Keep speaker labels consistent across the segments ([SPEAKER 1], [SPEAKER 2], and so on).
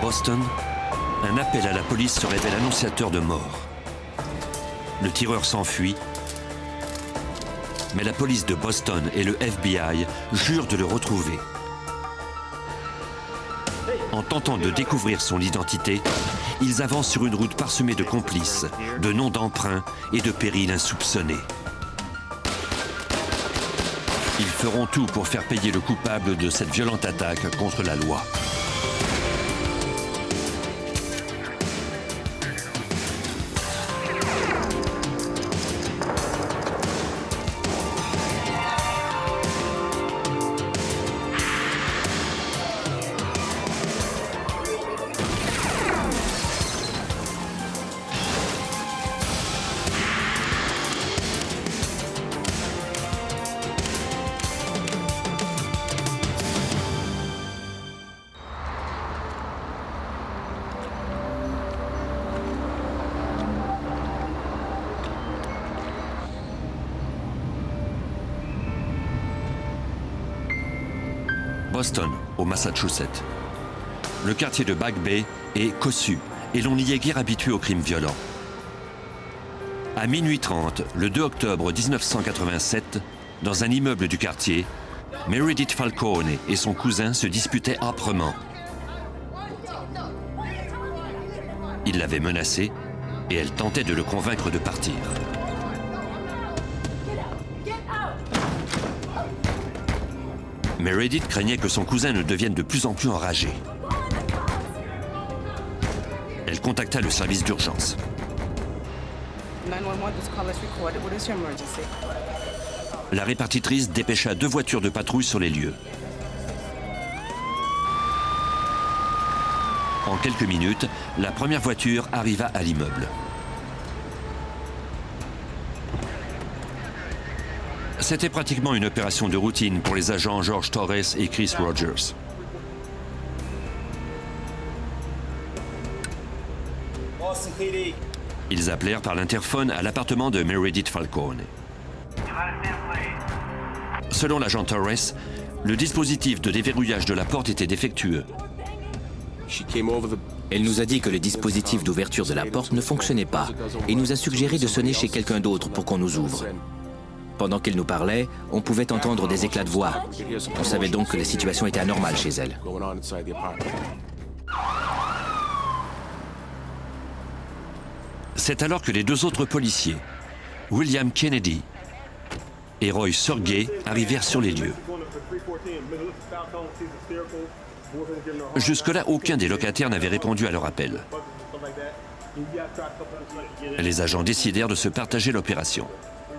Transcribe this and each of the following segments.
[SPEAKER 1] Boston, un appel à la police se révèle annonciateur de mort. Le tireur s'enfuit, mais la police de Boston et le FBI jurent de le retrouver. En tentant de découvrir son identité, ils avancent sur une route parsemée de complices, de noms d'emprunts et de périls insoupçonnés. Ils feront tout pour faire payer le coupable de cette violente attaque contre la loi. Boston, au Massachusetts. Le quartier de Back Bay est cossu et l'on n'y est guère habitué aux crimes violents. À minuit 30, le 2 octobre 1987, dans un immeuble du quartier, Meredith Falcone et son cousin se disputaient âprement. Il l'avait menacée et elle tentait de le convaincre de partir. Meredith craignait que son cousin ne devienne de plus en plus enragé. Elle contacta le service d'urgence. La répartitrice dépêcha 2 voitures de patrouille sur les lieux. En quelques minutes, la première voiture arriva à l'immeuble. C'était pratiquement une opération de routine pour les agents George Torres et Chris Rogers. Ils appelèrent par l'interphone à l'appartement de Meredith Falcone. Selon l'agent Torres, le dispositif de déverrouillage de la porte était défectueux.
[SPEAKER 2] Elle nous a dit que le dispositif d'ouverture de la porte ne fonctionnait pas et nous a suggéré de sonner chez quelqu'un d'autre pour qu'on nous ouvre. Pendant qu'elle nous parlait, on pouvait entendre des éclats de voix. On savait donc que la situation était anormale chez elle.
[SPEAKER 1] C'est alors que les 2 autres policiers, William Kennedy et Roy Sergey, arrivèrent sur les lieux. Jusque-là, aucun des locataires n'avait répondu à leur appel. Les agents décidèrent de se partager l'opération.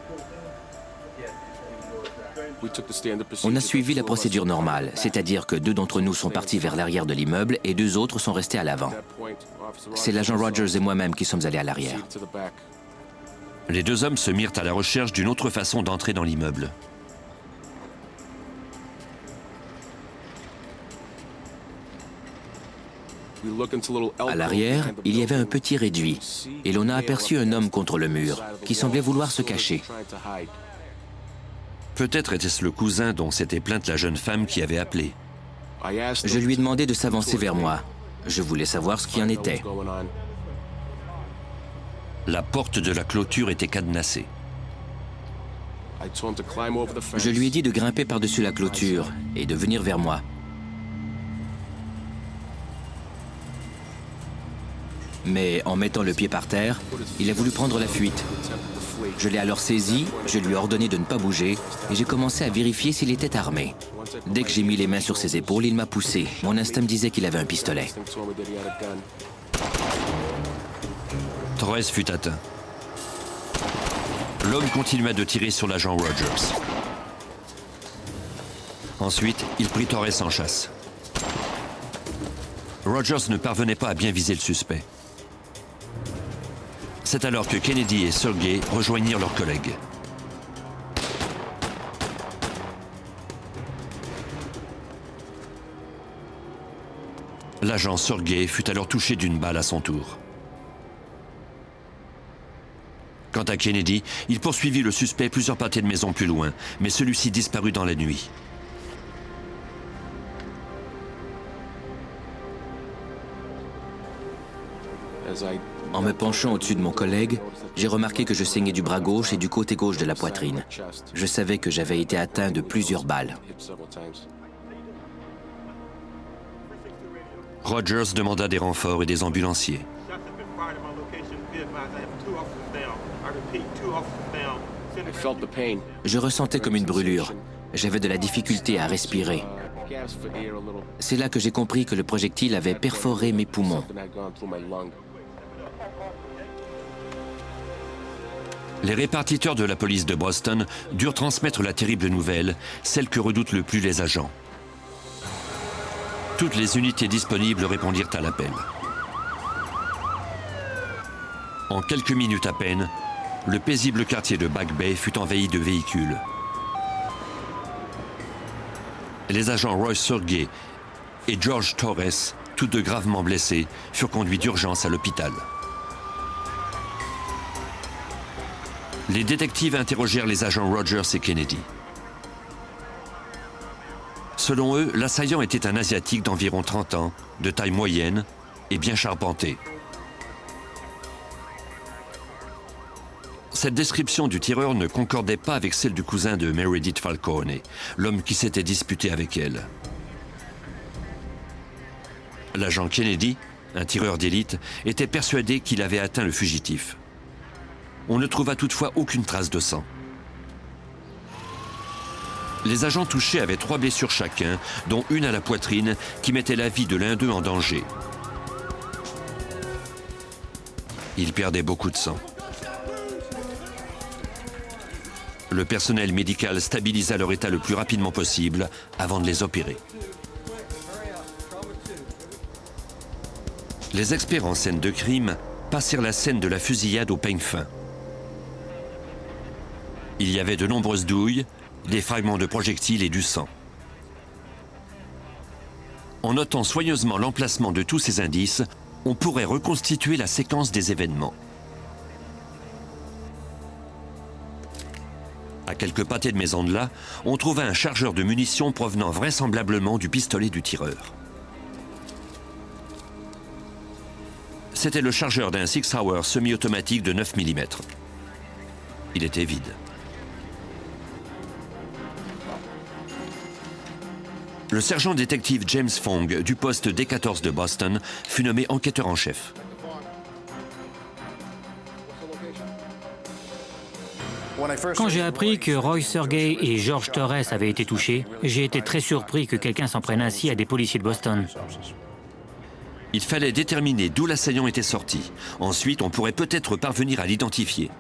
[SPEAKER 2] On a suivi la procédure normale, c'est-à-dire que 2 d'entre nous sont partis vers l'arrière de l'immeuble et 2 autres sont restés à l'avant. C'est l'agent Rogers et moi-même qui sommes allés à l'arrière.
[SPEAKER 1] Les 2 hommes se mirent à la recherche d'une autre façon d'entrer dans l'immeuble.
[SPEAKER 2] À l'arrière, il y avait un petit réduit et l'on a aperçu un homme contre le mur qui semblait vouloir se cacher.
[SPEAKER 1] Peut-être était-ce le cousin dont s'était plainte la jeune femme qui avait appelé.
[SPEAKER 2] Je lui ai demandé de s'avancer vers moi. Je voulais savoir ce qui en était.
[SPEAKER 1] La porte de la clôture était cadenassée.
[SPEAKER 2] Je lui ai dit de grimper par-dessus la clôture et de venir vers moi. Mais en mettant le pied par terre, il a voulu prendre la fuite. Je l'ai alors saisi, je lui ai ordonné de ne pas bouger et j'ai commencé à vérifier s'il était armé. Dès que j'ai mis les mains sur ses épaules, il m'a poussé. Mon instinct me disait qu'il avait un pistolet.
[SPEAKER 1] Torres fut atteint. L'homme continua de tirer sur l'agent Rogers. Ensuite, il prit Torres en chasse. Rogers ne parvenait pas à bien viser le suspect. C'est alors que Kennedy et Sergey rejoignirent leurs collègues. L'agent Sergey fut alors touché d'une balle à son tour. Quant à Kennedy, il poursuivit le suspect plusieurs pâtés de maison plus loin, mais celui-ci disparut dans la nuit.
[SPEAKER 2] En me penchant au-dessus de mon collègue, j'ai remarqué que je saignais du bras gauche et du côté gauche de la poitrine. Je savais que j'avais été atteint de plusieurs balles.
[SPEAKER 1] Rogers demanda des renforts et des ambulanciers.
[SPEAKER 2] Je ressentais comme une brûlure. J'avais de la difficulté à respirer. C'est là que j'ai compris que le projectile avait perforé mes poumons.
[SPEAKER 1] Les répartiteurs de la police de Boston durent transmettre la terrible nouvelle, celle que redoutent le plus les agents. Toutes les unités disponibles répondirent à l'appel. En quelques minutes à peine, le paisible quartier de Back Bay fut envahi de véhicules. Les agents Roy Sergey et George Torres, tous deux gravement blessés, furent conduits d'urgence à l'hôpital. Les détectives interrogèrent les agents Rogers et Kennedy. Selon eux, l'assaillant était un Asiatique d'environ 30 ans, de taille moyenne et bien charpenté. Cette description du tireur ne concordait pas avec celle du cousin de Meredith Falcone, l'homme qui s'était disputé avec elle. L'agent Kennedy, un tireur d'élite, était persuadé qu'il avait atteint le fugitif. On ne trouva toutefois aucune trace de sang. Les agents touchés avaient 3 blessures chacun, dont une à la poitrine, qui mettait la vie de l'un d'eux en danger. Ils perdaient beaucoup de sang. Le personnel médical stabilisa leur état le plus rapidement possible avant de les opérer. Les experts en scène de crime passèrent la scène de la fusillade au peigne fin. Il y avait de nombreuses douilles, des fragments de projectiles et du sang. En notant soigneusement l'emplacement de tous ces indices, on pourrait reconstituer la séquence des événements. À quelques pâtés de maison de là, on trouva un chargeur de munitions provenant vraisemblablement du pistolet du tireur. C'était le chargeur d'un Sig Sauer semi-automatique de 9 mm. Il était vide. Le sergent détective James Fong du poste D14 de Boston fut nommé enquêteur en chef.
[SPEAKER 3] Quand j'ai appris que Roy Sergey et George Torres avaient été touchés, j'ai été très surpris que quelqu'un s'en prenne ainsi à des policiers de Boston.
[SPEAKER 1] Il fallait déterminer d'où l'assaillant était sorti. Ensuite, on pourrait peut-être parvenir à l'identifier.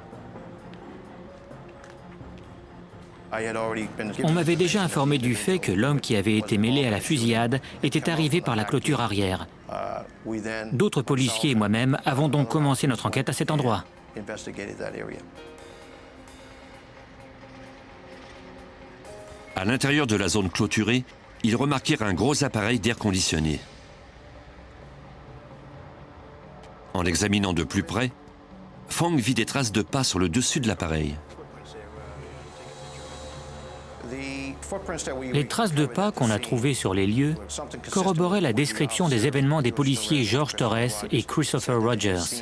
[SPEAKER 3] On m'avait déjà informé du fait que l'homme qui avait été mêlé à la fusillade était arrivé par la clôture arrière. D'autres policiers et moi-même avons donc commencé notre enquête à cet endroit.
[SPEAKER 1] À l'intérieur de la zone clôturée, ils remarquèrent un gros appareil d'air conditionné. En l'examinant de plus près, Fong vit des traces de pas sur le dessus de l'appareil.
[SPEAKER 3] Les traces de pas qu'on a trouvées sur les lieux corroboraient la description des événements des policiers George Torres et Christopher Rogers.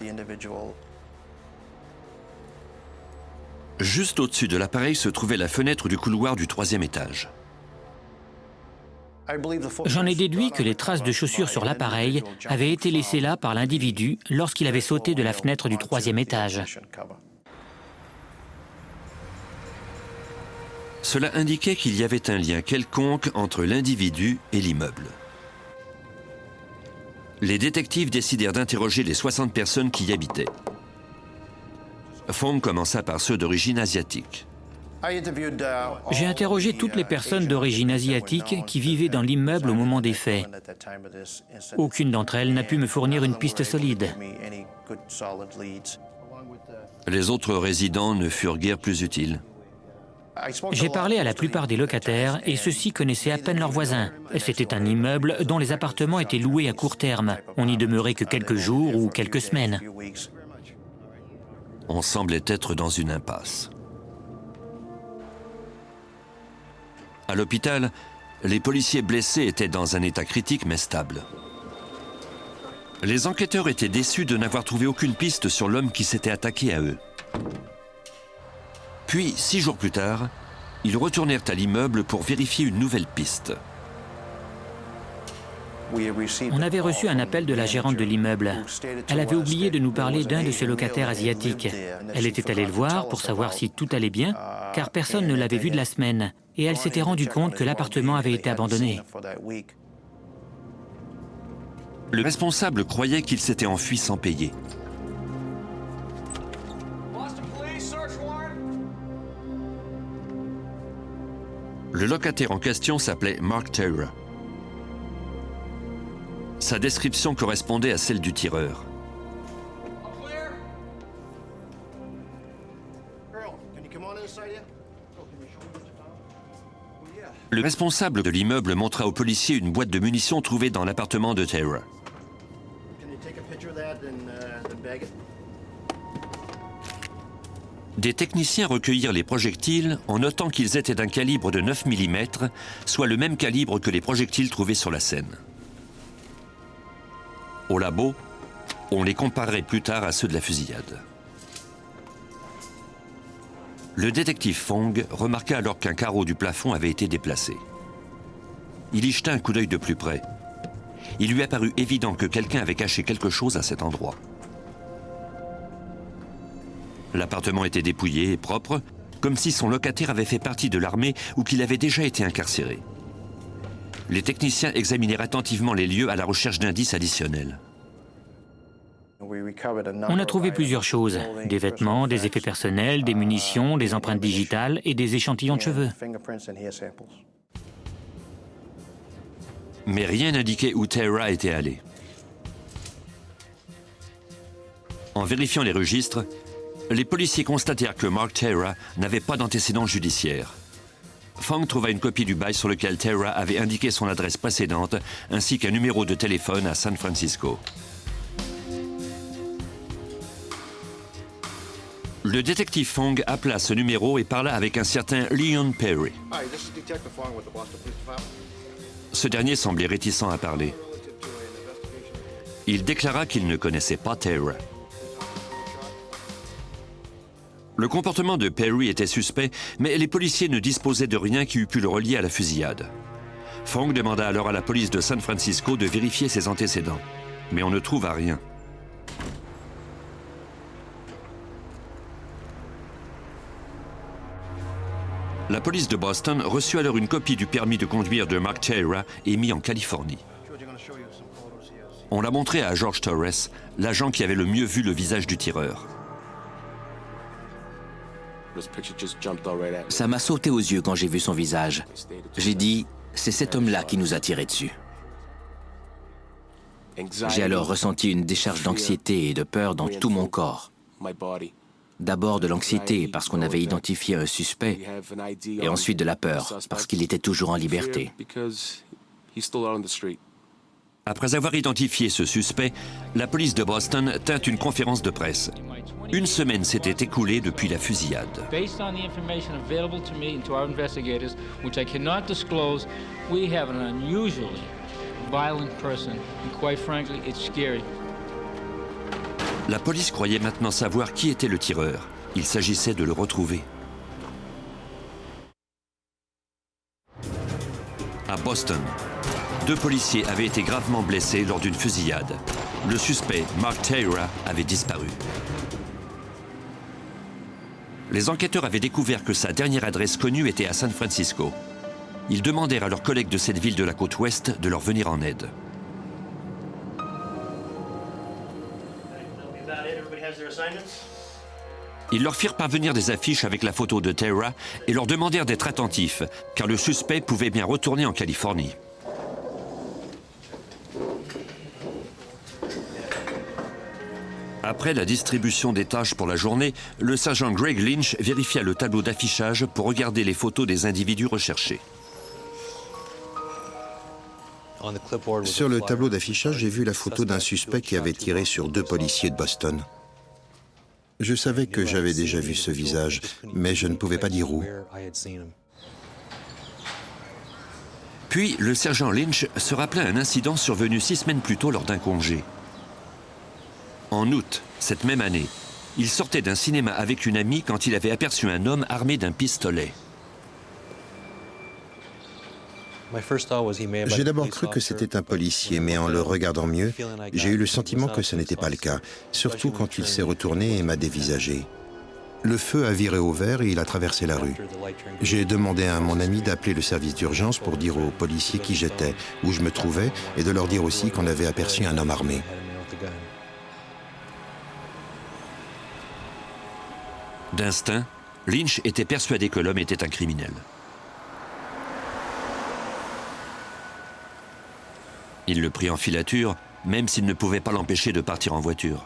[SPEAKER 1] Juste au-dessus de l'appareil se trouvait la fenêtre du couloir du 3e étage.
[SPEAKER 3] J'en ai déduit que les traces de chaussures sur l'appareil avaient été laissées là par l'individu lorsqu'il avait sauté de la fenêtre du 3e étage.
[SPEAKER 1] Cela indiquait qu'il y avait un lien quelconque entre l'individu et l'immeuble. Les détectives décidèrent d'interroger les 60 personnes qui y habitaient. Fong commença par ceux d'origine asiatique.
[SPEAKER 3] J'ai interrogé toutes les personnes d'origine asiatique qui vivaient dans l'immeuble au moment des faits. Aucune d'entre elles n'a pu me fournir une piste solide.
[SPEAKER 1] Les autres résidents ne furent guère plus utiles.
[SPEAKER 3] J'ai parlé à la plupart des locataires et ceux-ci connaissaient à peine leurs voisins. C'était un immeuble dont les appartements étaient loués à court terme. On n'y demeurait que quelques jours ou quelques semaines.
[SPEAKER 1] On semblait être dans une impasse. À l'hôpital, les policiers blessés étaient dans un état critique mais stable. Les enquêteurs étaient déçus de n'avoir trouvé aucune piste sur l'homme qui s'était attaqué à eux. Puis, 6 jours plus tard, ils retournèrent à l'immeuble pour vérifier une nouvelle piste.
[SPEAKER 3] On avait reçu un appel de la gérante de l'immeuble. Elle avait oublié de nous parler d'un de ses locataires asiatiques. Elle était allée le voir pour savoir si tout allait bien, car personne ne l'avait vu de la semaine, et elle s'était rendue compte que l'appartement avait été abandonné.
[SPEAKER 1] Le responsable croyait qu'il s'était enfui sans payer. Le locataire en question s'appelait Mark Taylor. Sa description correspondait à celle du tireur. Le responsable de l'immeuble montra aux policiers une boîte de munitions trouvée dans l'appartement de Taylor. Des techniciens recueillirent les projectiles en notant qu'ils étaient d'un calibre de 9 mm, soit le même calibre que les projectiles trouvés sur la scène. Au labo, on les comparerait plus tard à ceux de la fusillade. Le détective Fong remarqua alors qu'un carreau du plafond avait été déplacé. Il y jeta un coup d'œil de plus près. Il lui apparut évident que quelqu'un avait caché quelque chose à cet endroit. L'appartement était dépouillé et propre, comme si son locataire avait fait partie de l'armée ou qu'il avait déjà été incarcéré. Les techniciens examinèrent attentivement les lieux à la recherche d'indices additionnels.
[SPEAKER 3] On a trouvé plusieurs choses, des vêtements, des effets personnels, des munitions, des empreintes digitales et des échantillons de cheveux.
[SPEAKER 1] Mais rien n'indiquait où Taylor était allé. En vérifiant les registres, les policiers constatèrent que Mark Taylor n'avait pas d'antécédents judiciaires. Fong trouva une copie du bail sur lequel Taylor avait indiqué son adresse précédente, ainsi qu'un numéro de téléphone à San Francisco. Le détective Fong appela ce numéro et parla avec un certain Leon Perry. Ce dernier semblait réticent à parler. Il déclara qu'il ne connaissait pas Taylor. Le comportement de Perry était suspect, mais les policiers ne disposaient de rien qui eût pu le relier à la fusillade. Fong demanda alors à la police de San Francisco de vérifier ses antécédents, mais on ne trouva rien. La police de Boston reçut alors une copie du permis de conduire de Mark Taylor émis en Californie. On l'a montré à George Torres, l'agent qui avait le mieux vu le visage du tireur.
[SPEAKER 2] Ça m'a sauté aux yeux quand j'ai vu son visage. J'ai dit, c'est cet homme-là qui nous a tiré dessus. J'ai alors ressenti une décharge d'anxiété et de peur dans tout mon corps. D'abord de l'anxiété parce qu'on avait identifié un suspect, et ensuite de la peur parce qu'il était toujours en liberté.
[SPEAKER 1] Après avoir identifié ce suspect, la police de Boston tint une conférence de presse. Une semaine s'était écoulée depuis la fusillade. La police croyait maintenant savoir qui était le tireur. Il s'agissait de le retrouver. À Boston, 2 policiers avaient été gravement blessés lors d'une fusillade. Le suspect, Mark Taylor, avait disparu. Les enquêteurs avaient découvert que sa dernière adresse connue était à San Francisco. Ils demandèrent à leurs collègues de cette ville de la côte ouest de leur venir en aide. Ils leur firent parvenir des affiches avec la photo de Taylor et leur demandèrent d'être attentifs, car le suspect pouvait bien retourner en Californie. Après la distribution des tâches pour la journée, le sergent Greg Lynch vérifia le tableau d'affichage pour regarder les photos des individus recherchés.
[SPEAKER 4] Sur le tableau d'affichage, j'ai vu la photo d'un suspect qui avait tiré sur 2 policiers de Boston. Je savais que j'avais déjà vu ce visage, mais je ne pouvais pas dire où.
[SPEAKER 1] Puis, le sergent Lynch se rappela un incident survenu 6 semaines plus tôt lors d'un congé. En août, cette même année, il sortait d'un cinéma avec une amie quand il avait aperçu un homme armé d'un pistolet.
[SPEAKER 4] J'ai d'abord cru que c'était un policier, mais en le regardant mieux, j'ai eu le sentiment que ce n'était pas le cas, surtout quand il s'est retourné et m'a dévisagé. Le feu a viré au vert et il a traversé la rue. J'ai demandé à mon ami d'appeler le service d'urgence pour dire aux policiers qui j'étais, où je me trouvais, et de leur dire aussi qu'on avait aperçu un homme armé.
[SPEAKER 1] D'instinct, Lynch était persuadé que l'homme était un criminel. Il le prit en filature, même s'il ne pouvait pas l'empêcher de partir en voiture.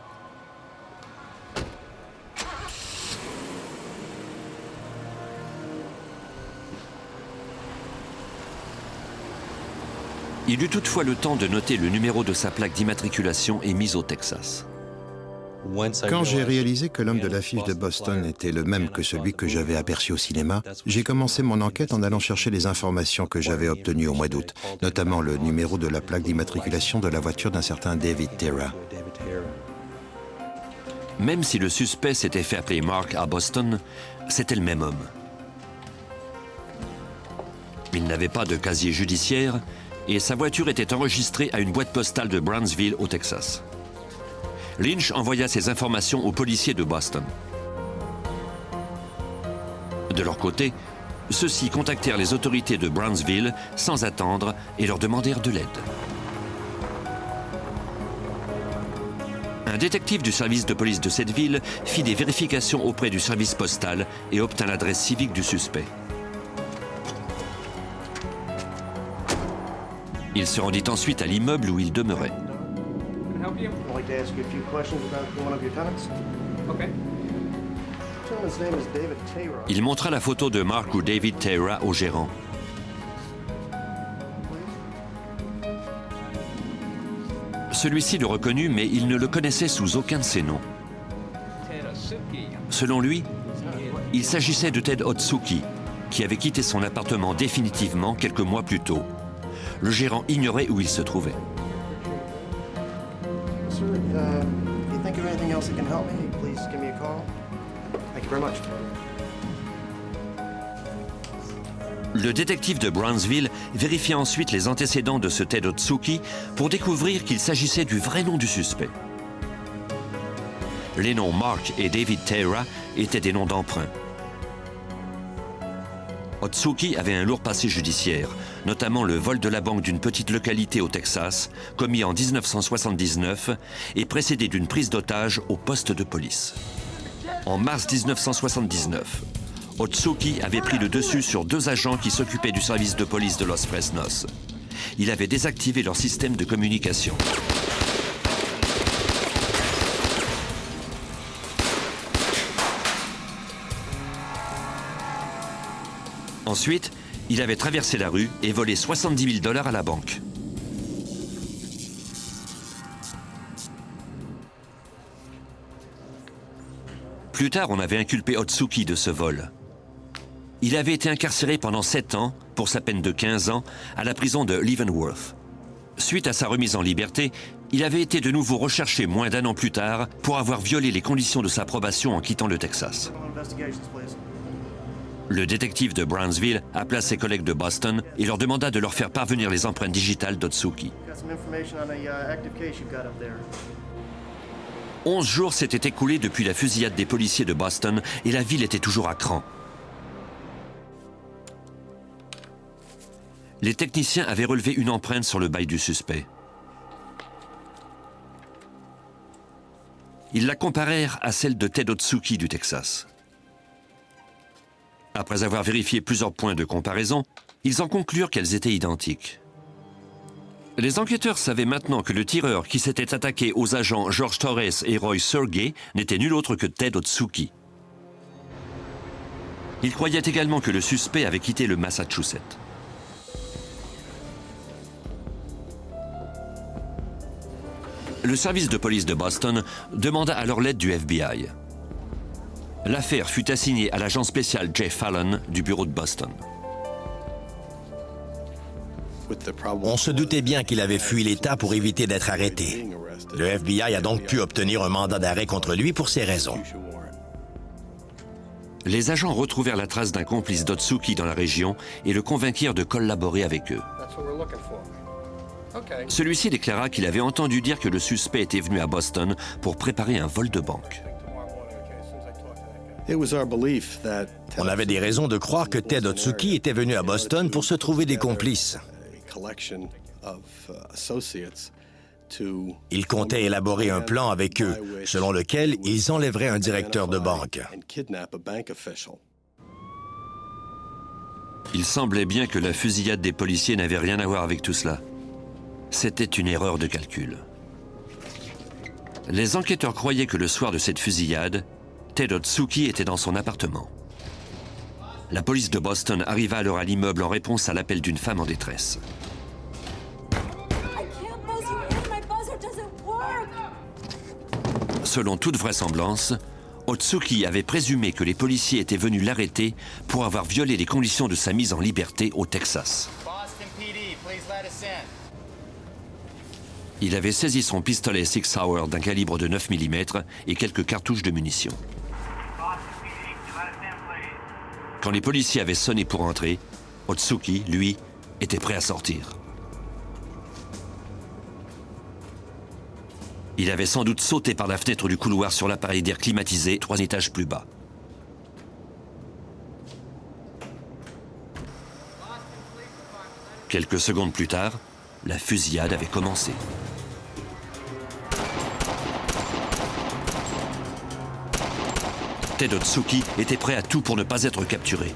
[SPEAKER 1] Il eut toutefois le temps de noter le numéro de sa plaque d'immatriculation émise au Texas.
[SPEAKER 4] Quand j'ai réalisé que l'homme de l'affiche de Boston était le même que celui que j'avais aperçu au cinéma, j'ai commencé mon enquête en allant chercher les informations que j'avais obtenues au mois d'août, notamment le numéro de la plaque d'immatriculation de la voiture d'un certain David Terra.
[SPEAKER 1] Même si le suspect s'était fait appeler Mark à Boston, c'était le même homme. Il n'avait pas de casier judiciaire et sa voiture était enregistrée à une boîte postale de Brownsville au Texas. Lynch envoya ces informations aux policiers de Boston. De leur côté, ceux-ci contactèrent les autorités de Brownsville sans attendre et leur demandèrent de l'aide. Un détective du service de police de cette ville fit des vérifications auprès du service postal et obtint l'adresse civique du suspect. Il se rendit ensuite à l'immeuble où il demeurait. Il montra la photo de Mark ou David Terra au gérant. Celui-ci le reconnut, mais il ne le connaissait sous aucun de ses noms. Selon lui, il s'agissait de Ted Otsuki, qui avait quitté son appartement définitivement quelques mois plus tôt. Le gérant ignorait où il se trouvait. Le détective de Brownsville vérifia ensuite les antécédents de ce Ted Otsuki pour découvrir qu'il s'agissait du vrai nom du suspect. Les noms Mark et David Terra étaient des noms d'emprunt. Otsuki avait un lourd passé judiciaire, notamment le vol de la banque d'une petite localité au Texas, commis en 1979 et précédé d'une prise d'otage au poste de police. En mars 1979, Otsuki avait pris le dessus sur 2 agents qui s'occupaient du service de police de Los Fresnos. Il avait désactivé leur système de communication. Ensuite, il avait traversé la rue et volé $70 000 à la banque. Plus tard, on avait inculpé Otsuki de ce vol. Il avait été incarcéré pendant 7 ans, pour sa peine de 15 ans, à la prison de Leavenworth. Suite à sa remise en liberté, il avait été de nouveau recherché moins d'1 an plus tard pour avoir violé les conditions de sa probation en quittant le Texas. Le détective de Brownsville appela ses collègues de Boston et leur demanda de leur faire parvenir les empreintes digitales d'Otsuki. 11 jours s'étaient écoulés depuis la fusillade des policiers de Boston et la ville était toujours à cran. Les techniciens avaient relevé une empreinte sur le bail du suspect. Ils la comparèrent à celle de Ted Otsuki du Texas. Après avoir vérifié plusieurs points de comparaison, ils en conclurent qu'elles étaient identiques. Les enquêteurs savaient maintenant que le tireur qui s'était attaqué aux agents George Torres et Roy Sergey n'était nul autre que Ted Otsuki. Ils croyaient également que le suspect avait quitté le Massachusetts. Le service de police de Boston demanda alors l'aide du FBI. L'affaire fut assignée à l'agent spécial Jay Fallon du bureau de Boston.
[SPEAKER 5] On se doutait bien qu'il avait fui l'État pour éviter d'être arrêté. Le FBI a donc pu obtenir un mandat d'arrêt contre lui pour ces raisons.
[SPEAKER 1] Les agents retrouvèrent la trace d'un complice d'Otsuki dans la région et le convainquirent de collaborer avec eux. Celui-ci déclara qu'il avait entendu dire que le suspect était venu à Boston pour préparer un vol de banque.
[SPEAKER 5] On avait des raisons de croire que Ted Otsuki était venu à Boston pour se trouver des complices. Il comptait élaborer un plan avec eux, selon lequel ils enlèveraient un directeur de banque.
[SPEAKER 1] Il semblait bien que la fusillade des policiers n'avait rien à voir avec tout cela. C'était une erreur de calcul. Les enquêteurs croyaient que le soir de cette fusillade, Ted Otsuki était dans son appartement. La police de Boston arriva alors à l'immeuble en réponse à l'appel d'une femme en détresse. Selon toute vraisemblance, Otsuki avait présumé que les policiers étaient venus l'arrêter pour avoir violé les conditions de sa mise en liberté au Texas. Il avait saisi son pistolet Sig Sauer d'un calibre de 9 mm et quelques cartouches de munitions. Quand les policiers avaient sonné pour entrer, Otsuki, lui, était prêt à sortir. Il avait sans doute sauté par la fenêtre du couloir sur l'appareil d'air climatisé 3 étages plus bas. Quelques secondes plus tard, la fusillade avait commencé. Ted Otsuki était prêt à tout pour ne pas être capturé.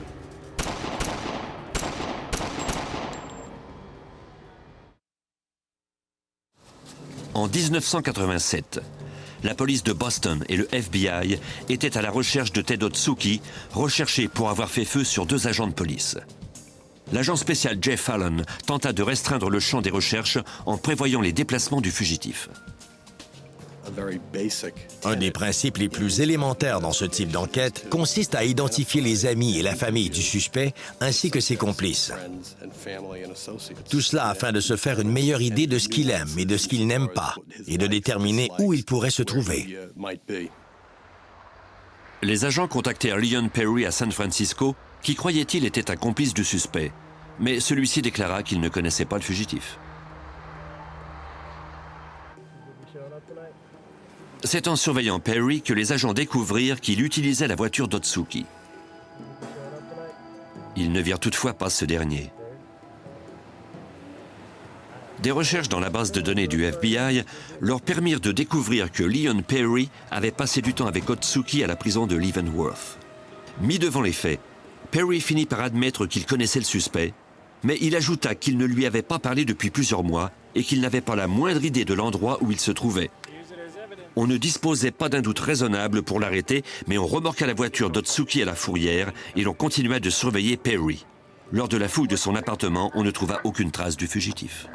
[SPEAKER 1] En 1987, la police de Boston et le FBI étaient à la recherche de Ted Otsuki, recherché pour avoir fait feu sur 2 agents de police. L'agent spécial Jeff Fallon tenta de restreindre le champ des recherches en prévoyant les déplacements du fugitif.
[SPEAKER 5] Un des principes les plus élémentaires dans ce type d'enquête consiste à identifier les amis et la famille du suspect ainsi que ses complices. Tout cela afin de se faire une meilleure idée de ce qu'il aime et de ce qu'il n'aime pas et de déterminer où il pourrait se trouver.
[SPEAKER 1] Les agents contactèrent Leon Perry à San Francisco, qui croyait-il était un complice du suspect, mais celui-ci déclara qu'il ne connaissait pas le fugitif. C'est en surveillant Perry que les agents découvrirent qu'il utilisait la voiture d'Otsuki. Ils ne virent toutefois pas ce dernier. Des recherches dans la base de données du FBI leur permirent de découvrir que Leon Perry avait passé du temps avec Otsuki à la prison de Leavenworth. Mis devant les faits, Perry finit par admettre qu'il connaissait le suspect, mais il ajouta qu'il ne lui avait pas parlé depuis plusieurs mois et qu'il n'avait pas la moindre idée de l'endroit où il se trouvait. On ne disposait pas d'un doute raisonnable pour l'arrêter, mais on remorqua la voiture d'Otsuki à la fourrière et l'on continua de surveiller Perry. Lors de la fouille de son appartement, on ne trouva aucune trace du fugitif.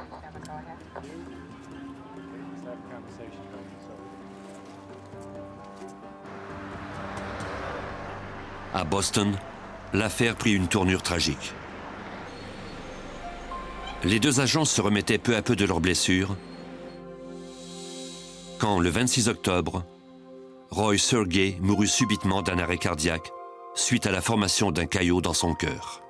[SPEAKER 1] À Boston, l'affaire prit une tournure tragique. Les 2 agents se remettaient peu à peu de leurs blessures quand, le 26 octobre, Roy Sergey mourut subitement d'un arrêt cardiaque suite à la formation d'un caillot dans son cœur.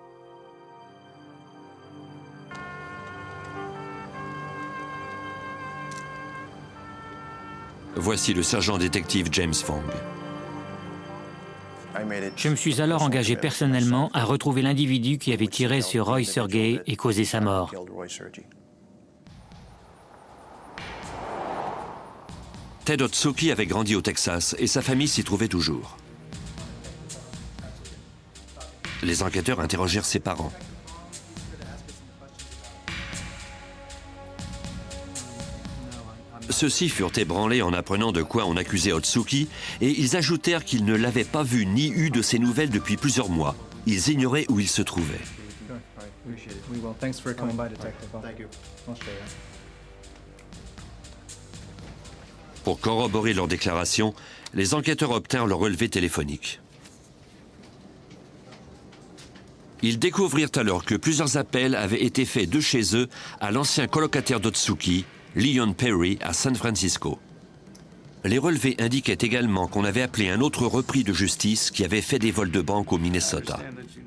[SPEAKER 1] Voici le sergent détective James Fong.
[SPEAKER 3] Je me suis alors engagé personnellement à retrouver l'individu qui avait tiré sur Roy Sergey et causé sa mort.
[SPEAKER 1] Ted Otsuki avait grandi au Texas et sa famille s'y trouvait toujours. Les enquêteurs interrogèrent ses parents. Ceux-ci furent ébranlés en apprenant de quoi on accusait Otsuki et ils ajoutèrent qu'ils ne l'avaient pas vu ni eu de ses nouvelles depuis plusieurs mois. Ils ignoraient où il se trouvait. Pour corroborer leur déclaration, les enquêteurs obtinrent leur relevé téléphonique. Ils découvrirent alors que plusieurs appels avaient été faits de chez eux à l'ancien colocataire d'Otsuki, Leon Perry, à San Francisco. Les relevés indiquaient également qu'on avait appelé un autre repris de justice qui avait fait des vols de banque au Minnesota.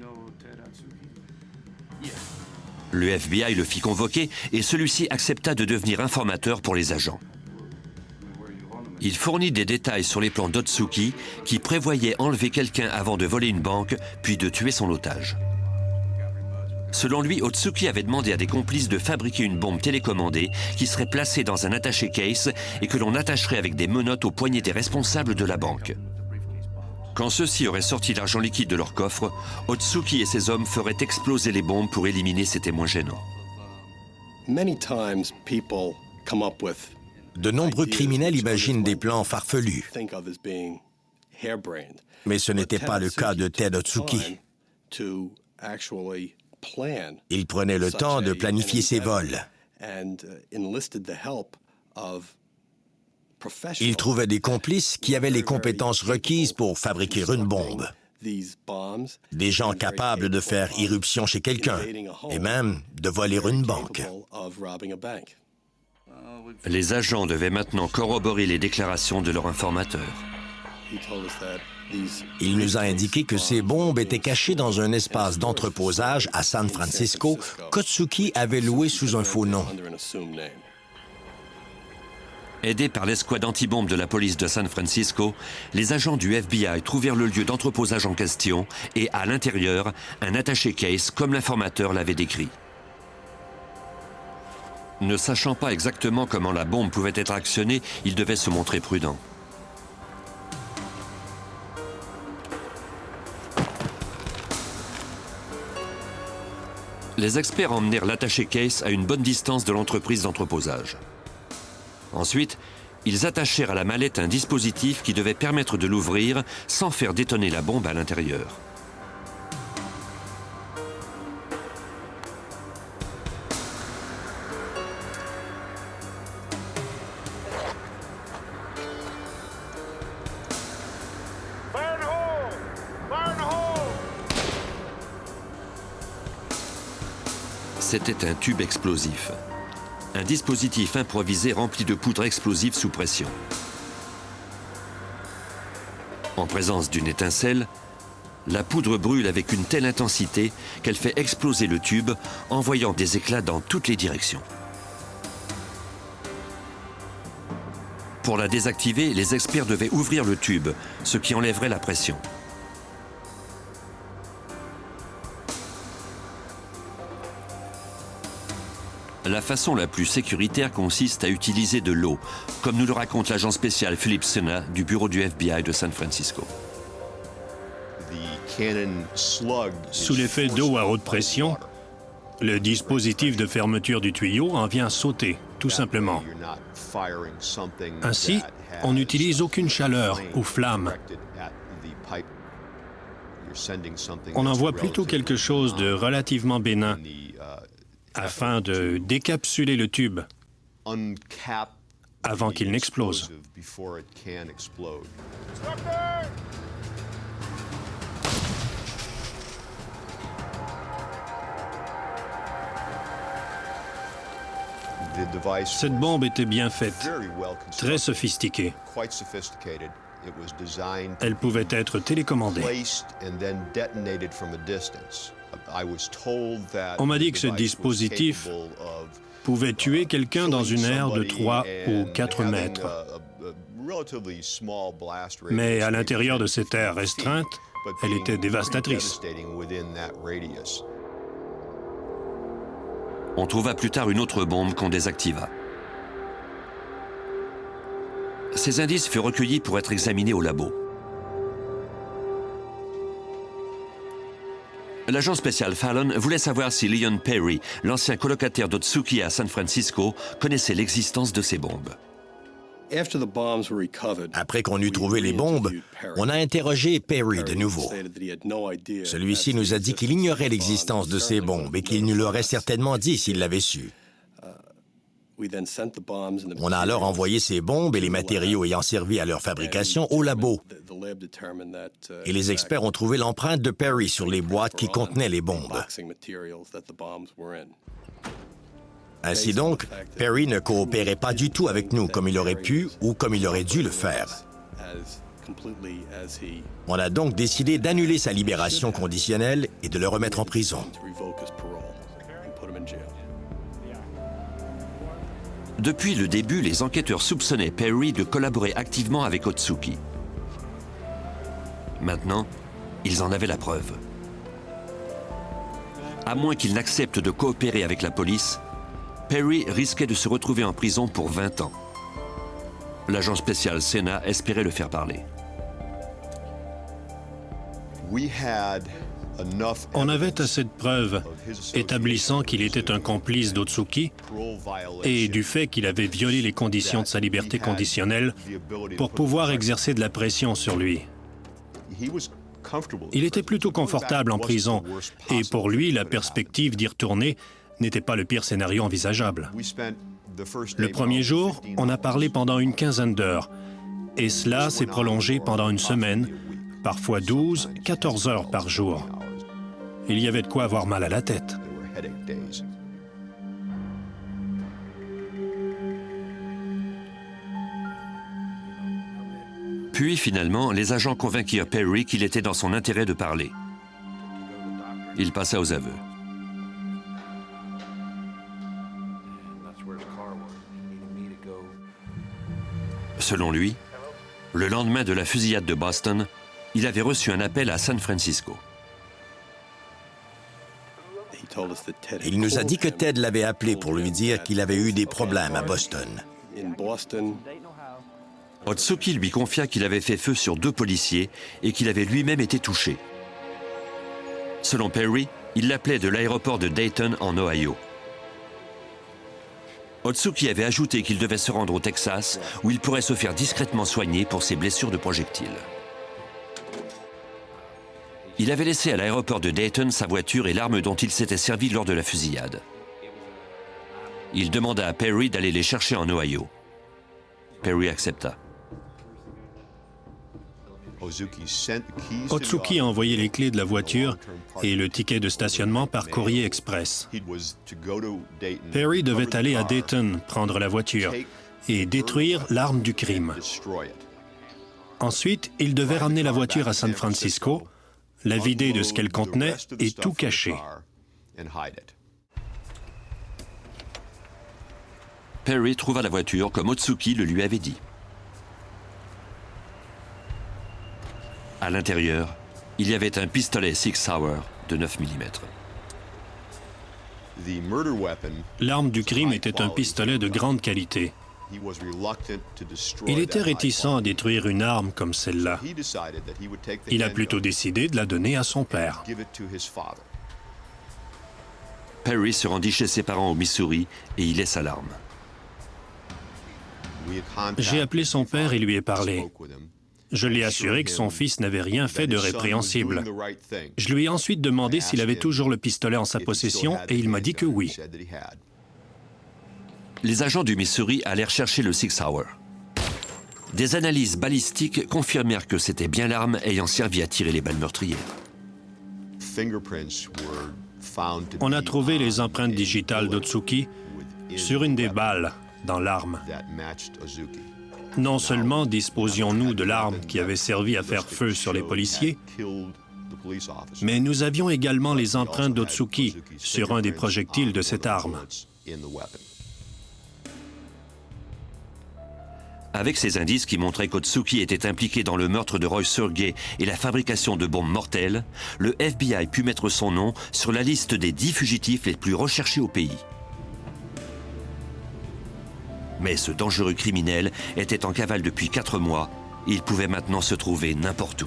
[SPEAKER 1] Le FBI le fit convoquer et celui-ci accepta de devenir informateur pour les agents. Il fournit des détails sur les plans d'Otsuki qui prévoyaient enlever quelqu'un avant de voler une banque puis de tuer son otage. Selon lui, Otsuki avait demandé à des complices de fabriquer une bombe télécommandée qui serait placée dans un attaché case et que l'on attacherait avec des menottes aux poignets des responsables de la banque. Quand ceux-ci auraient sorti l'argent liquide de leur coffre, Otsuki et ses hommes feraient exploser les bombes pour éliminer ces témoins gênants.
[SPEAKER 5] De nombreux criminels imaginent des plans farfelus. Mais ce n'était pas le cas de Ted Otsuki. Il prenait le temps de planifier ses vols. Il trouvait des complices qui avaient les compétences requises pour fabriquer une bombe. Des gens capables de faire irruption chez quelqu'un et même de voler une banque.
[SPEAKER 1] Les agents devaient maintenant corroborer les déclarations de leur informateur.
[SPEAKER 5] Il nous a indiqué que ces bombes étaient cachées dans un espace d'entreposage à San Francisco qu'Otsuki avait loué sous un faux nom.
[SPEAKER 1] Aidés par l'escouade anti-bombe de la police de San Francisco, les agents du FBI trouvèrent le lieu d'entreposage en question et, à l'intérieur, un attaché case comme l'informateur l'avait décrit. Ne sachant pas exactement comment la bombe pouvait être actionnée, ils devaient se montrer prudents. Les experts emmenèrent l'attaché case à une bonne distance de l'entreprise d'entreposage. Ensuite, ils attachèrent à la mallette un dispositif qui devait permettre de l'ouvrir sans faire détonner la bombe à l'intérieur. C'était un tube explosif. Un dispositif improvisé rempli de poudre explosive sous pression. En présence d'une étincelle, la poudre brûle avec une telle intensité qu'elle fait exploser le tube, envoyant des éclats dans toutes les directions. Pour la désactiver, les experts devaient ouvrir le tube, ce qui enlèverait la pression. La façon la plus sécuritaire consiste à utiliser de l'eau, comme nous le raconte l'agent spécial Philip Sena du bureau du FBI de San Francisco.
[SPEAKER 6] Sous l'effet d'eau à haute pression, le dispositif de fermeture du tuyau en vient sauter, tout simplement. Ainsi, on n'utilise aucune chaleur ou flamme. On envoie plutôt quelque chose de relativement bénin, afin de décapsuler le tube avant qu'il n'explose. Cette bombe était bien faite, très sophistiquée. Elle pouvait être télécommandée. On m'a dit que ce dispositif pouvait tuer quelqu'un dans une aire de 3 ou 4 mètres. Mais à l'intérieur de cette aire restreinte, elle était dévastatrice.
[SPEAKER 1] On trouva plus tard une autre bombe qu'on désactiva. Ces indices furent recueillis pour être examinés au labo. L'agent spécial Fallon voulait savoir si Leon Perry, l'ancien colocataire d'Otsuki à San Francisco, connaissait l'existence de ces bombes.
[SPEAKER 5] Après qu'on eut trouvé les bombes, on a interrogé Perry de nouveau. Celui-ci nous a dit qu'il ignorait l'existence de ces bombes et qu'il nous l'aurait certainement dit s'il l'avait su. On a alors envoyé ces bombes et les matériaux ayant servi à leur fabrication au labo. Et les experts ont trouvé l'empreinte de Perry sur les boîtes qui contenaient les bombes. Ainsi donc, Perry ne coopérait pas du tout avec nous comme il aurait pu ou comme il aurait dû le faire. On a donc décidé d'annuler sa libération conditionnelle et de le remettre en prison.
[SPEAKER 1] Depuis le début, les enquêteurs soupçonnaient Perry de collaborer activement avec Otsuki. Maintenant, ils en avaient la preuve. À moins qu'il n'accepte de coopérer avec la police, Perry risquait de se retrouver en prison pour 20 ans. L'agent spécial Sena espérait le faire parler.
[SPEAKER 6] On avait assez de preuves établissant qu'il était un complice d'Otsuki et du fait qu'il avait violé les conditions de sa liberté conditionnelle pour pouvoir exercer de la pression sur lui. Il était plutôt confortable en prison et pour lui, la perspective d'y retourner n'était pas le pire scénario envisageable. Le premier jour, on a parlé pendant une quinzaine d'heures et cela s'est prolongé pendant une semaine, parfois 12, 14 heures par jour. Il y avait de quoi avoir mal à la tête.
[SPEAKER 1] Puis finalement, les agents convainquirent Perry qu'il était dans son intérêt de parler. Il passa aux aveux. Selon lui, le lendemain de la fusillade de Boston, il avait reçu un appel à San Francisco.
[SPEAKER 5] Il nous a dit que Ted l'avait appelé pour lui dire qu'il avait eu des problèmes à Boston.
[SPEAKER 1] Otsuki lui confia qu'il avait fait feu sur 2 policiers et qu'il avait lui-même été touché. Selon Perry, il l'appelait de l'aéroport de Dayton en Ohio. Otsuki avait ajouté qu'il devait se rendre au Texas où il pourrait se faire discrètement soigner pour ses blessures de projectiles. Il avait laissé à l'aéroport de Dayton sa voiture et l'arme dont il s'était servi lors de la fusillade. Il demanda à Perry d'aller les chercher en Ohio. Perry accepta.
[SPEAKER 6] Otsuki a envoyé les clés de la voiture et le ticket de stationnement par courrier express. Perry devait aller à Dayton prendre la voiture et détruire l'arme du crime. Ensuite, il devait ramener la voiture à San Francisco, la vider de ce qu'elle contenait et tout cacher.
[SPEAKER 1] Perry trouva la voiture comme Otsuki le lui avait dit. À l'intérieur, il y avait un pistolet Sig Sauer de 9 mm.
[SPEAKER 6] L'arme du crime était un pistolet de grande qualité. Il était réticent à détruire une arme comme celle-là. Il a plutôt décidé de la donner à son père.
[SPEAKER 1] Perry se rendit chez ses parents au Missouri et y laissa l'arme.
[SPEAKER 6] J'ai appelé son père et lui ai parlé. Je l'ai assuré que son fils n'avait rien fait de répréhensible. Je lui ai ensuite demandé s'il avait toujours le pistolet en sa possession et il m'a dit que oui.
[SPEAKER 1] Les agents du Missouri allèrent chercher le Sig Sauer. Des analyses balistiques confirmèrent que c'était bien l'arme ayant servi à tirer les balles meurtrières.
[SPEAKER 6] On a trouvé les empreintes digitales d'Otsuki sur une des balles dans l'arme. Non seulement disposions-nous de l'arme qui avait servi à faire feu sur les policiers, mais nous avions également les empreintes d'Otsuki sur un des projectiles de cette arme.
[SPEAKER 1] Avec ces indices qui montraient qu'Otsuki était impliqué dans le meurtre de Roy Sergey et la fabrication de bombes mortelles, le FBI put mettre son nom sur la liste des 10 fugitifs les plus recherchés au pays. Mais ce dangereux criminel était en cavale depuis 4 mois. Il pouvait maintenant se trouver n'importe où.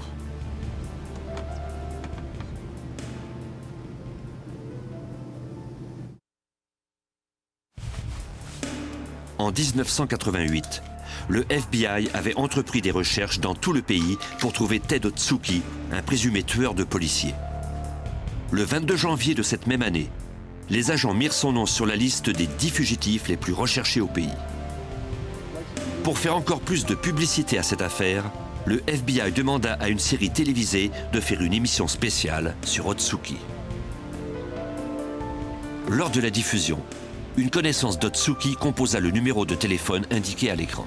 [SPEAKER 1] En 1988, le FBI avait entrepris des recherches dans tout le pays pour trouver Ted Otsuki, un présumé tueur de policiers. Le 22 janvier de cette même année, les agents mirent son nom sur la liste des 10 fugitifs les plus recherchés au pays. Pour faire encore plus de publicité à cette affaire, le FBI demanda à une série télévisée de faire une émission spéciale sur Otsuki. Lors de la diffusion, une connaissance d'Otsuki composa le numéro de téléphone indiqué à l'écran.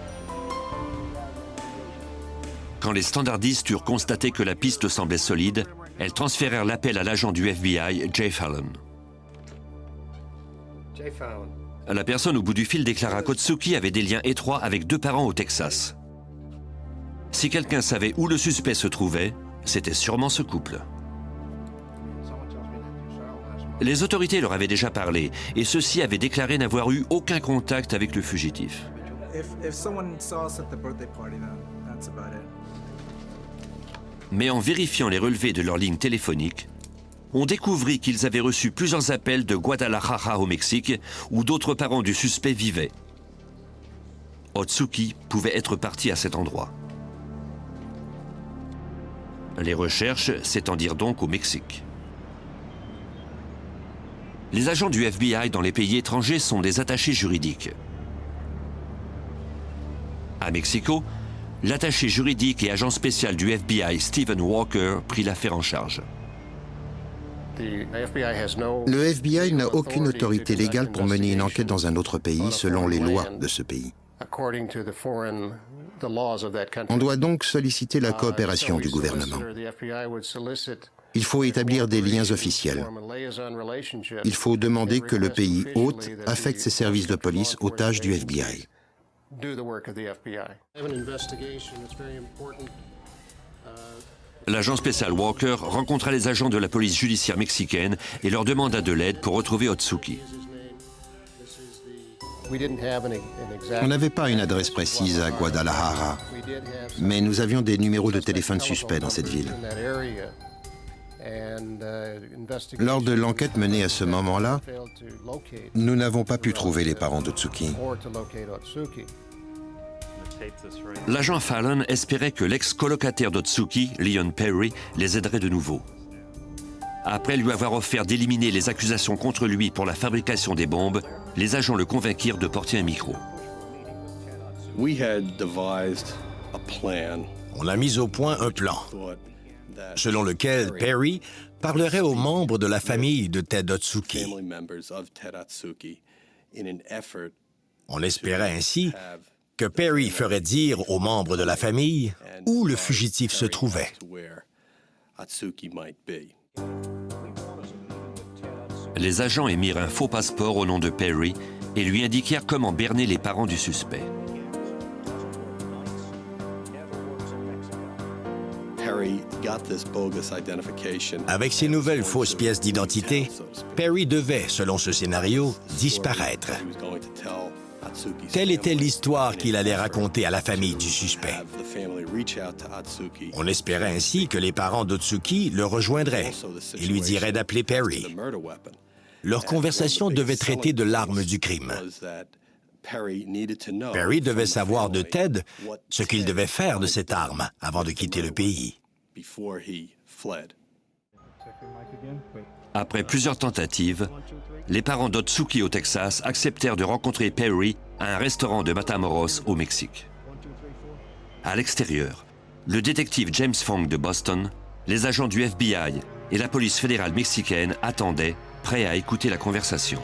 [SPEAKER 1] Quand les standardistes eurent constaté que la piste semblait solide, elles transférèrent l'appel à l'agent du FBI, Jay Fallon. La personne au bout du fil déclara qu'Otsuki avait des liens étroits avec 2 parents au Texas. Si quelqu'un savait où le suspect se trouvait, c'était sûrement ce couple. Les autorités leur avaient déjà parlé et ceux-ci avaient déclaré n'avoir eu aucun contact avec le fugitif. Mais en vérifiant les relevés de leur ligne téléphonique, on découvrit qu'ils avaient reçu plusieurs appels de Guadalajara au Mexique où d'autres parents du suspect vivaient. Otsuki pouvait être parti à cet endroit. Les recherches s'étendirent donc au Mexique. Les agents du FBI dans les pays étrangers sont des attachés juridiques. À Mexico, l'attaché juridique et agent spécial du FBI Stephen Walker prit l'affaire en charge.
[SPEAKER 4] Le FBI n'a aucune autorité légale pour mener une enquête dans un autre pays selon les lois de ce pays. On doit donc solliciter la coopération du gouvernement. Il faut établir des liens officiels. Il faut demander que le pays hôte affecte ses services de police aux tâches du FBI.
[SPEAKER 1] L'agent spécial Walker rencontra les agents de la police judiciaire mexicaine et leur demanda de l'aide pour retrouver Otsuki.
[SPEAKER 4] On n'avait pas une adresse précise à Guadalajara, mais nous avions des numéros de téléphone suspects dans cette ville. Lors de l'enquête menée à ce moment-là, nous n'avons pas pu trouver les parents d'Otsuki.
[SPEAKER 1] L'agent Fallon espérait que l'ex-colocataire d'Otsuki, Leon Perry, les aiderait de nouveau. Après lui avoir offert d'éliminer les accusations contre lui pour la fabrication des bombes, les agents le convainquirent de porter un micro.
[SPEAKER 5] On a mis au point un plan, selon lequel Perry parlerait aux membres de la famille de Ted Otsuki. On espérait ainsi que Perry ferait dire aux membres de la famille où le fugitif se trouvait.
[SPEAKER 1] Les agents émirent un faux passeport au nom de Perry et lui indiquèrent comment berner les parents du suspect.
[SPEAKER 5] Avec ces nouvelles fausses pièces d'identité, Perry devait, selon ce scénario, disparaître. Telle était l'histoire qu'il allait raconter à la famille du suspect. On espérait ainsi que les parents d'Otsuki le rejoindraient et lui diraient d'appeler Perry. Leur conversation devait traiter de l'arme du crime. Perry devait savoir de Ted ce qu'il devait faire de cette arme avant de quitter le pays.
[SPEAKER 1] Après plusieurs tentatives, les parents d'Otsuki au Texas acceptèrent de rencontrer Perry à un restaurant de Matamoros au Mexique. À l'extérieur, le détective James Fong de Boston, les agents du FBI et la police fédérale mexicaine attendaient, prêts à écouter la conversation.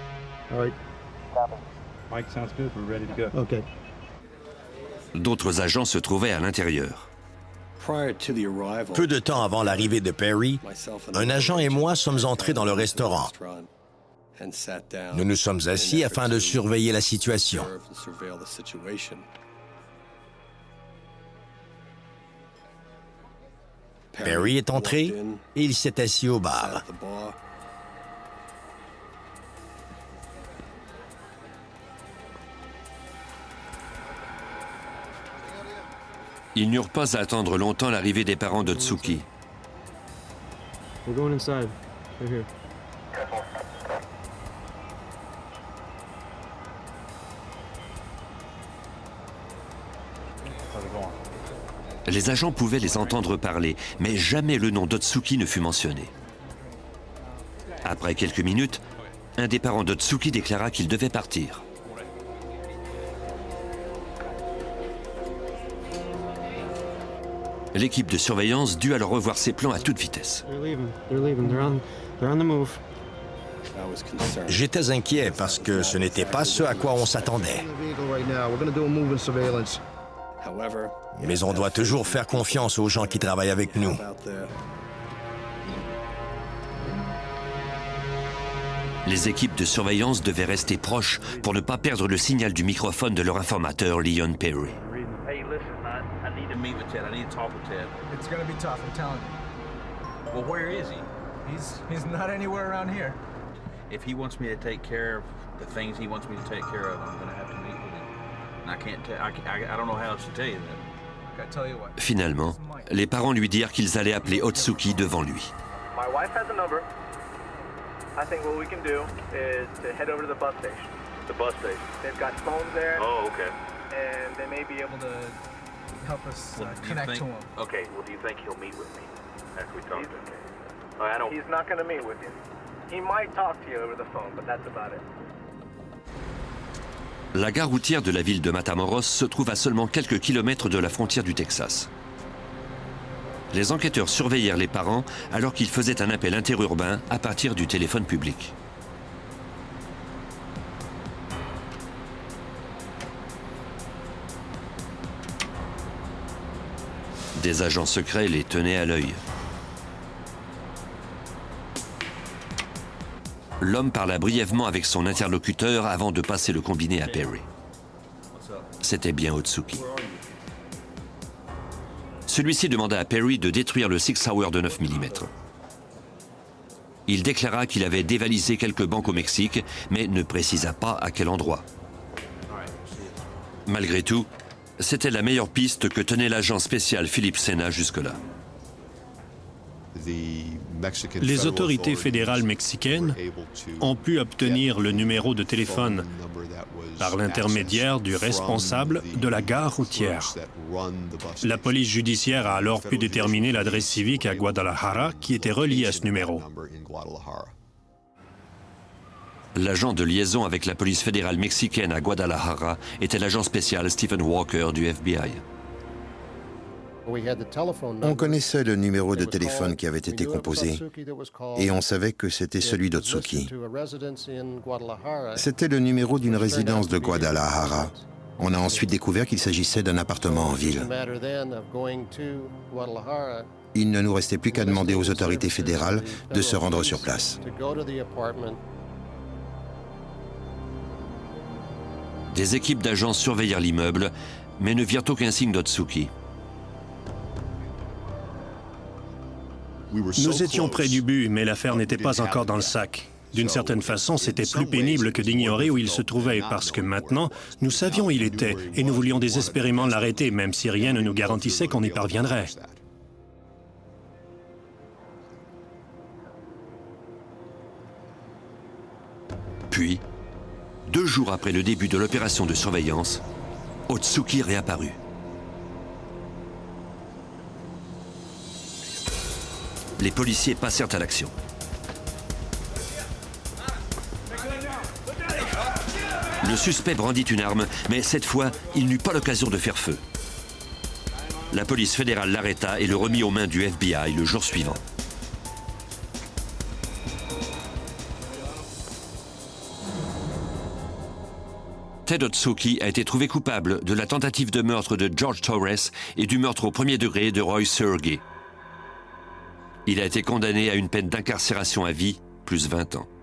[SPEAKER 1] D'autres agents se trouvaient à l'intérieur.
[SPEAKER 5] Peu de temps avant l'arrivée de Perry, un agent et moi sommes entrés dans le restaurant. Nous nous sommes assis afin de surveiller la situation. Perry est entré et il s'est assis au bar.
[SPEAKER 1] Ils n'eurent pas à attendre longtemps l'arrivée des parents d'Otsuki. Les agents pouvaient les entendre parler, mais jamais le nom d'Otsuki ne fut mentionné. Après quelques minutes, un des parents d'Otsuki déclara qu'il devait partir. L'équipe de surveillance dut alors revoir ses plans à toute vitesse.
[SPEAKER 5] J'étais inquiet parce que ce n'était pas ce à quoi on s'attendait. Mais on doit toujours faire confiance aux gens qui travaillent avec nous.
[SPEAKER 1] Les équipes de surveillance devaient rester proches pour ne pas perdre le signal du microphone de leur informateur Leon Perry.
[SPEAKER 7] Hey, listen, I need to meet with Ted. I need to talk with Ted.
[SPEAKER 8] It's gonna be tough, I'm telling you.
[SPEAKER 7] Well, where is he?
[SPEAKER 8] He's not anywhere around here.
[SPEAKER 7] If he wants me to take care of the things he wants me to take care of, I'm gonna have to meet with him. And I can't tell. I don't know how else to tell you that.
[SPEAKER 8] I tell you what.
[SPEAKER 1] Finalement, les parents lui dirent qu'ils allaient appeler Otsuki devant lui.
[SPEAKER 9] My wife has a number. I think what we can do is to head over to the bus station.
[SPEAKER 7] The bus station.
[SPEAKER 9] They've got phones there.
[SPEAKER 7] Oh, okay.
[SPEAKER 9] And they may be able to
[SPEAKER 8] Help us
[SPEAKER 7] Well, do you
[SPEAKER 8] connect
[SPEAKER 7] think-
[SPEAKER 8] to him.
[SPEAKER 7] Okay. Well, do you think he'll meet with me after we talk
[SPEAKER 9] He's-
[SPEAKER 7] to him? I don't.
[SPEAKER 9] He's not going to meet with you. He might talk to you over the phone, but that's about it.
[SPEAKER 1] La gare routière de la ville de Matamoros se trouve à seulement quelques kilomètres de la frontière du Texas. Les enquêteurs surveillèrent les parents alors qu'ils faisaient un appel interurbain à partir du téléphone public. Des agents secrets les tenaient à l'œil. L'homme parla brièvement avec son interlocuteur avant de passer le combiné à Perry. C'était bien Otsuki. Celui-ci demanda à Perry de détruire le Sig Sauer de 9 mm. Il déclara qu'il avait dévalisé quelques banques au Mexique, mais ne précisa pas à quel endroit. Malgré tout, c'était la meilleure piste que tenait l'agent spécial Philippe Sena jusque-là.
[SPEAKER 6] Les autorités fédérales mexicaines ont pu obtenir le numéro de téléphone par l'intermédiaire du responsable de la gare routière. La police judiciaire a alors pu déterminer l'adresse civique à Guadalajara qui était reliée à ce numéro.
[SPEAKER 1] L'agent de liaison avec la police fédérale mexicaine à Guadalajara était l'agent spécial Stephen Walker du FBI.
[SPEAKER 4] On connaissait le numéro de téléphone qui avait été composé et on savait que c'était celui d'Otsuki. C'était le numéro d'une résidence de Guadalajara. On a ensuite découvert qu'il s'agissait d'un appartement en ville. Il ne nous restait plus qu'à demander aux autorités fédérales de se rendre sur place.
[SPEAKER 1] Des équipes d'agents surveillèrent l'immeuble, mais ne virent aucun signe d'Otsuki.
[SPEAKER 6] Nous étions près du but, mais l'affaire n'était pas encore dans le sac. D'une certaine façon, c'était plus pénible que d'ignorer où il se trouvait, parce que maintenant, nous savions où il était, et nous voulions désespérément l'arrêter, même si rien ne nous garantissait qu'on y parviendrait.
[SPEAKER 1] Puis, 2 jours après le début de l'opération de surveillance, Otsuki réapparut. Les policiers passèrent à l'action. Le suspect brandit une arme, mais cette fois, il n'eut pas l'occasion de faire feu. La police fédérale l'arrêta et le remit aux mains du FBI le jour suivant. Ted Otsuki a été trouvé coupable de la tentative de meurtre de George Torres et du meurtre au premier degré de Roy Sergey. Il a été condamné à une peine d'incarcération à vie, plus 20 ans.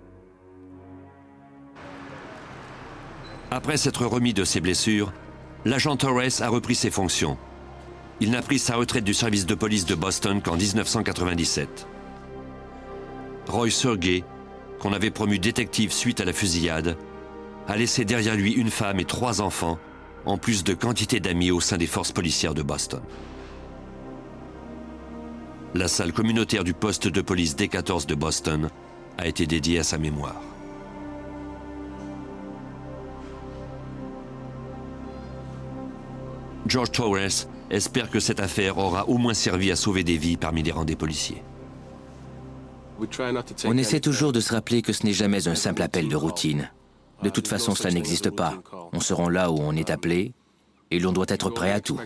[SPEAKER 1] Après s'être remis de ses blessures, l'agent Torres a repris ses fonctions. Il n'a pris sa retraite du service de police de Boston qu'en 1997. Roy Sergey, qu'on avait promu détective suite à la fusillade, a laissé derrière lui une femme et 3 enfants, en plus de quantité d'amis au sein des forces policières de Boston. La salle communautaire du poste de police D14 de Boston a été dédiée à sa mémoire. George Torres espère que cette affaire aura au moins servi à sauver des vies parmi les rangs des policiers.
[SPEAKER 2] On essaie toujours de se rappeler que ce n'est jamais un simple appel de routine. De toute façon, cela n'existe pas. On se rend là où on est appelé et l'on doit être prêt à tout.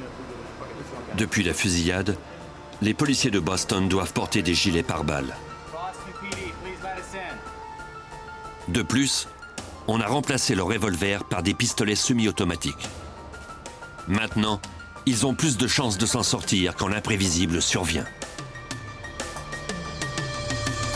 [SPEAKER 1] Depuis la fusillade, les policiers de Boston doivent porter des gilets pare-balles. De plus, on a remplacé leurs revolvers par des pistolets semi-automatiques. Maintenant, ils ont plus de chances de s'en sortir quand l'imprévisible survient.